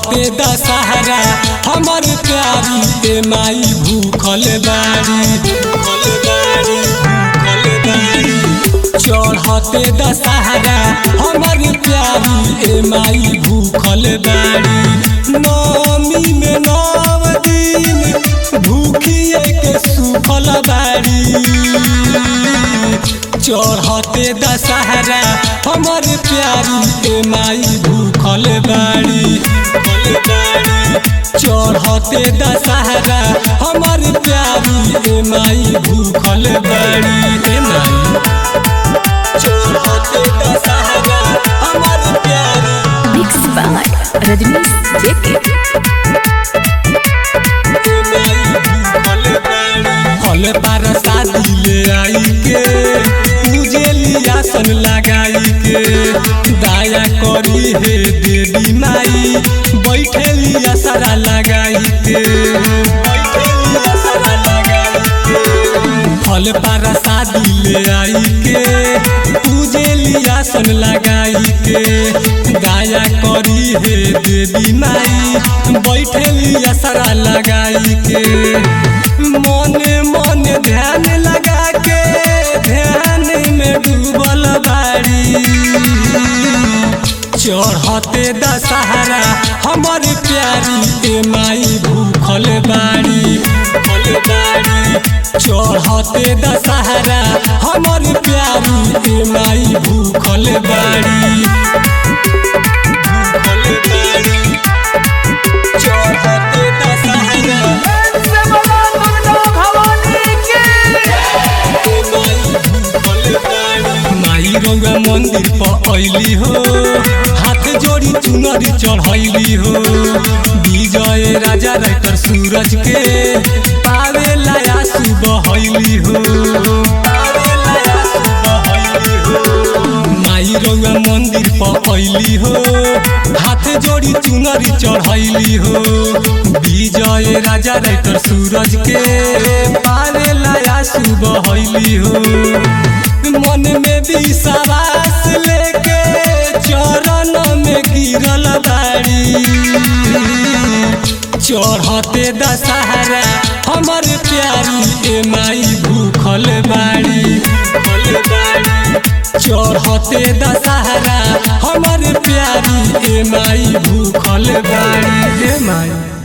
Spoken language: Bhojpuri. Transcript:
चढ़ते दशहरा हमर प्यारी ए माई भूखल बाड़ी चढ़ते दशहरा हमर प्यारी ए माई भूखल बाड़ी नवमी में 9 दिन भूखिए के सुखल बाड़ी चढ़ते दशहरा हमर प्यारी ए माई भूखल बाड़ी चढ़ते दशहरा हमर प्यारी ए माई भूखल बाड़ी ए माई चढ़ते दशहरा हमर प्यारी Mixed by Rajnish JK. फल पर शादी ले आई के पूजे लिया सन लगाई के दया करी हे देवी माई बैठे लिया सारा लगाई के फल पर शादी ले आई के पूजे लिया सन लगाई के दया करी हे देवी माई बैठे लिया सारा लगाई के मने मने ध्यान लगा के ध्यान में डूबल बाड़ी चढ़ते दशहरा हमर प्यारी ए माई भूखल बाड़ी चढ़ते दशहरा हमर प्यारी ए माई भूखल बाड़ी चढ़ते दशहरा माई रंगा मंदिर पर अइली हो हाथ जोड़ी चुनरी चढ़ैली हो विजय राजा राइटर सूरज के पावे लाया सुबहैली हो माई रंगा मंदिर पर अइली हो हाथ जोड़ी चुनरी चढ़ैली हो विजय राजा राइटर सूरज के पावे लाया सुबहैली हो मन में विश्वास लेके चरण में गिरल बाड़ी चढ़ते दशहरा हमर प्यारी ए माई भूखल बाड़ी चढ़ते दशहरा हमर प्यारी ए माई भूखल बाड़ी ए माई।